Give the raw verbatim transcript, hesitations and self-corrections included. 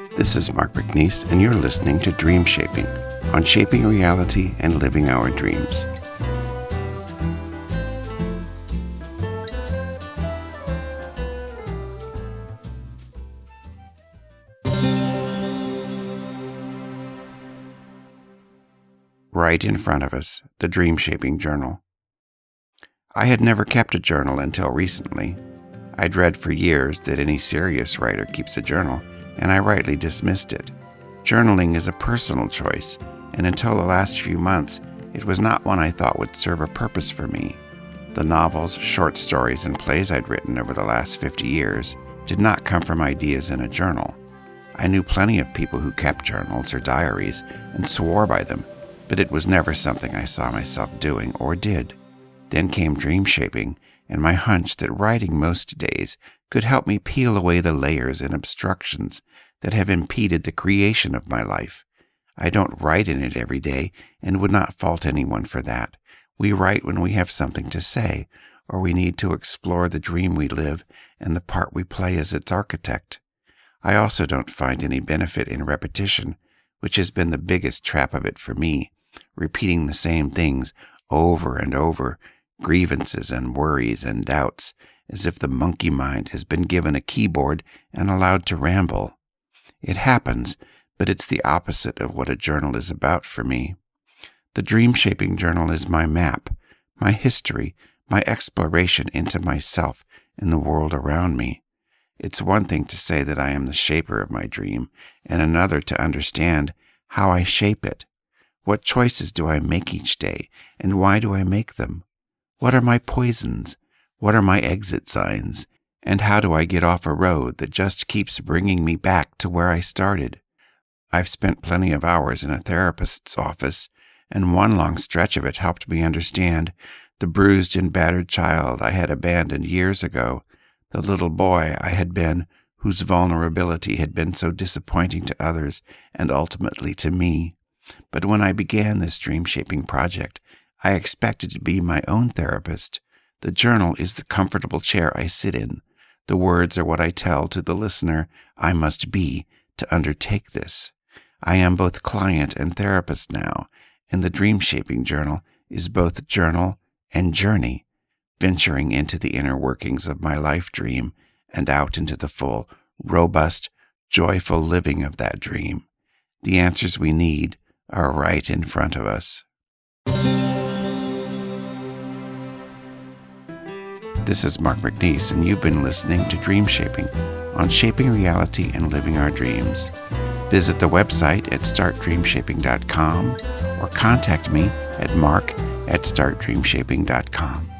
This is Mark McNeese, and you're listening to Dream Shaping on Shaping Reality and Living Our Dreams. Right in front of us, the Dream Shaping Journal. I had never kept a journal until recently. I'd read for years that any serious writer keeps a journal, and I rightly dismissed it. Journaling is a personal choice, and until the last few months, it was not one I thought would serve a purpose for me. The novels, short stories, and plays I'd written over the last fifty years did not come from ideas in a journal. I knew plenty of people who kept journals or diaries and swore by them, but it was never something I saw myself doing or did. Then came dream shaping, and my hunch that writing most days could help me peel away the layers and obstructions that have impeded the creation of my life. I don't write in it every day and would not fault anyone for that. We write when we have something to say, or we need to explore the dream we live and the part we play as its architect. I also don't find any benefit in repetition, which has been the biggest trap of it for me, repeating the same things over and over, grievances and worries and doubts, as if the monkey mind has been given a keyboard and allowed to ramble. It happens, but it's the opposite of what a journal is about for me. The Dream Shaping Journal is my map, my history, my exploration into myself and the world around me. It's one thing to say that I am the shaper of my dream, and another to understand how I shape it. What choices do I make each day, and why do I make them? What are my poisons? What are my exit signs? And how do I get off a road that just keeps bringing me back to where I started? I've spent plenty of hours in a therapist's office, and one long stretch of it helped me understand the bruised and battered child I had abandoned years ago, the little boy I had been whose vulnerability had been so disappointing to others and ultimately to me. But when I began this dream-shaping project, I expected to be my own therapist. The journal is the comfortable chair I sit in. The words are what I tell to the listener I must be to undertake this. I am both client and therapist now, and the Dream Shaping Journal is both journal and journey, venturing into the inner workings of my life dream and out into the full, robust, joyful living of that dream. The answers we need are right in front of us. This is Mark McNeese, and you've been listening to Dream Shaping on Shaping Reality and Living Our Dreams. Visit the website at start dream shaping dot com or contact me at mark at start dream shaping dot com.